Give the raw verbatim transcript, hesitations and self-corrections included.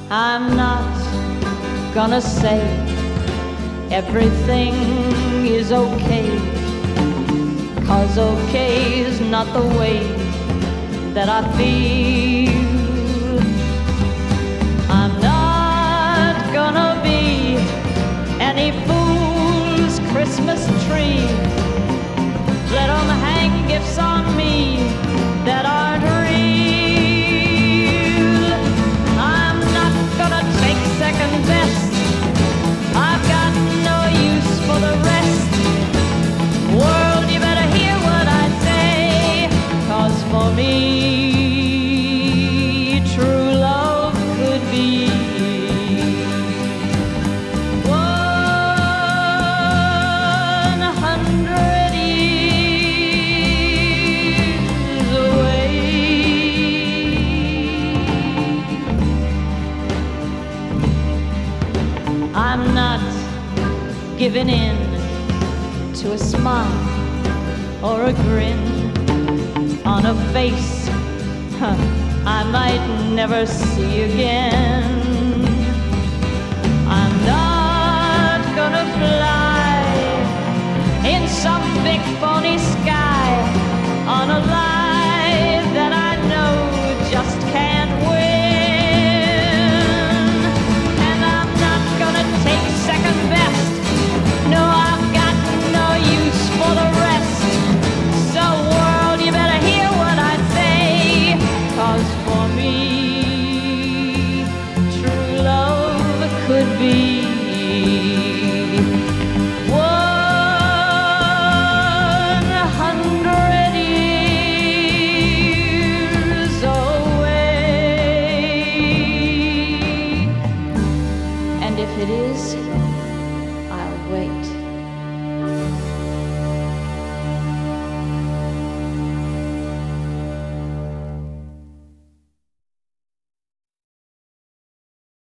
I'm not gonna say everything is okay, 'cause okay is not the way that I feel. I'm not gonna be any fool's Christmas tree. Let 'em hang gifts on me that aren't real. I'm not gonna take second best. I've got no use for the rest. World, you better hear what I say, 'cause for me, true love could be one hundred years away. I'm not giving in to a smile or a grin on a face huh, I might never see again. I'm not gonna fly in some big phony sky on a lie that I know just can't win. And I'm not gonna take second best. No, I've got no use for the rest. So world, you better hear what I say, 'cause for me, true love could be one hundred years away. And if it is,